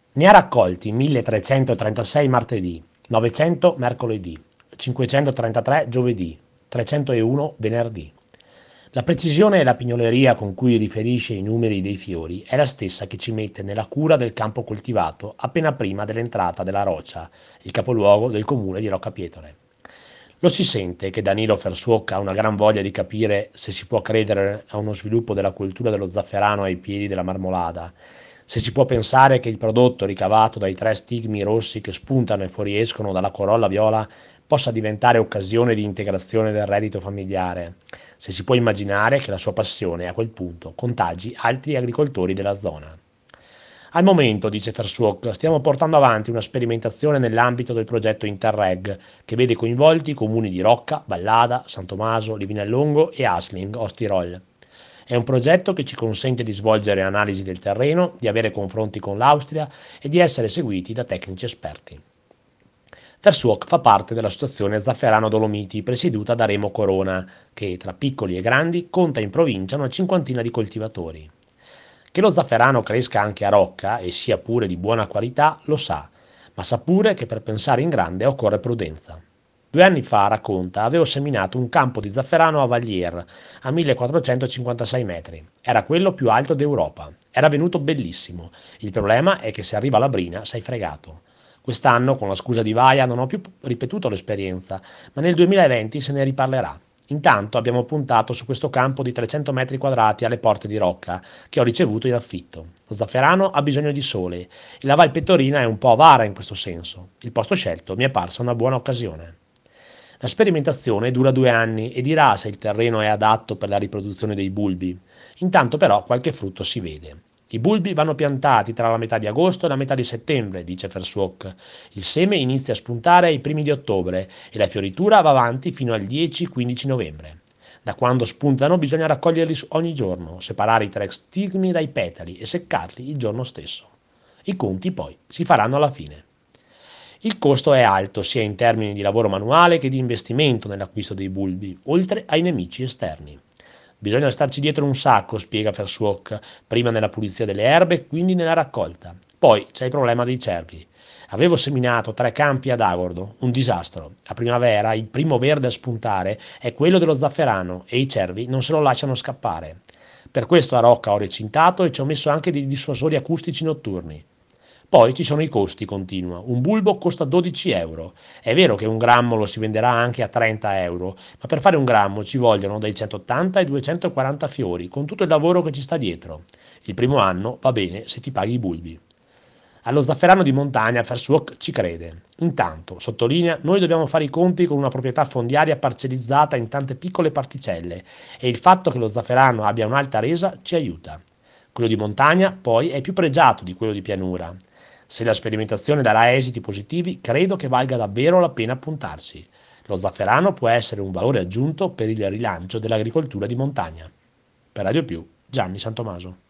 Ne ha raccolti 1336 martedì, 900 mercoledì, 533 giovedì, 301 venerdì. La precisione e la pignoleria con cui riferisce i numeri dei fiori è la stessa che ci mette nella cura del campo coltivato appena prima dell'entrata della Roccia, il capoluogo del comune di Roccapietore. Lo si sente che Danilo Fersuoc ha una gran voglia di capire se si può credere a uno sviluppo della cultura dello zafferano ai piedi della marmolada, se si può pensare che il prodotto ricavato dai 3 stigmi rossi che spuntano e fuoriescono dalla corolla viola possa diventare occasione di integrazione del reddito familiare, se si può immaginare che la sua passione a quel punto contagi altri agricoltori della zona. Al momento, dice Fersuoc, stiamo portando avanti una sperimentazione nell'ambito del progetto Interreg, che vede coinvolti i comuni di Rocca, Vallada, San Tommaso, Livinallongo e Asling, Ostirol. È un progetto che ci consente di svolgere analisi del terreno, di avere confronti con l'Austria e di essere seguiti da tecnici esperti. Fersuoc fa parte dell'associazione Zafferano Dolomiti, presieduta da Remo Corona, che tra piccoli e grandi conta in provincia una cinquantina di coltivatori. Che lo zafferano cresca anche a Rocca e sia pure di buona qualità lo sa, ma sa pure che per pensare in grande occorre prudenza. 2 anni fa, racconta, avevo seminato un campo di zafferano a Valier, a 1456 metri. Era quello più alto d'Europa. Era venuto bellissimo. Il problema è che se arriva la brina sei fregato. Quest'anno, con la scusa di Vaia, non ho più ripetuto l'esperienza, ma nel 2020 se ne riparlerà. Intanto abbiamo puntato su questo campo di 300 metri quadrati alle porte di Rocca, che ho ricevuto in affitto. Lo zafferano ha bisogno di sole e la Val Pettorina è un po' avara in questo senso. Il posto scelto mi è parsa una buona occasione. La sperimentazione dura 2 anni e dirà se il terreno è adatto per la riproduzione dei bulbi. Intanto però qualche frutto si vede. I bulbi vanno piantati tra la metà di agosto e la metà di settembre, dice Fersuoc. Il seme inizia a spuntare ai primi di ottobre e la fioritura va avanti fino al 10-15 novembre. Da quando spuntano bisogna raccoglierli ogni giorno, separare i 3 stigmi dai petali e seccarli il giorno stesso. I conti poi si faranno alla fine. Il costo è alto sia in termini di lavoro manuale che di investimento nell'acquisto dei bulbi, oltre ai nemici esterni. Bisogna starci dietro un sacco, spiega Fersuoc, prima nella pulizia delle erbe e quindi nella raccolta. Poi c'è il problema dei cervi. Avevo seminato 3 campi ad Agordo, un disastro. A primavera il primo verde a spuntare è quello dello zafferano e i cervi non se lo lasciano scappare. Per questo a Rocca ho recintato e ci ho messo anche dei dissuasori acustici notturni. Poi ci sono i costi, continua. Un bulbo costa 12 euro. È vero che un grammo lo si venderà anche a 30 euro, ma per fare un grammo ci vogliono dai 180 ai 240 fiori, con tutto il lavoro che ci sta dietro. Il primo anno va bene se ti paghi i bulbi. Allo zafferano di montagna Fersuoc ci crede. Intanto, sottolinea, noi dobbiamo fare i conti con una proprietà fondiaria parcellizzata in tante piccole particelle e il fatto che lo zafferano abbia un'alta resa ci aiuta. Quello di montagna, poi, è più pregiato di quello di pianura. Se la sperimentazione darà esiti positivi, credo che valga davvero la pena puntarsi. Lo zafferano può essere un valore aggiunto per il rilancio dell'agricoltura di montagna. Per Radio Più, Gianni Santomaso.